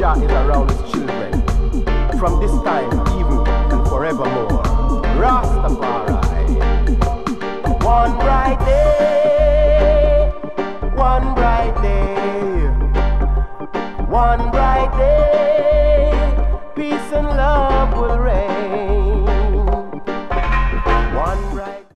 Jah is around his children, from this time, even and forevermore. Rastafari. One bright day.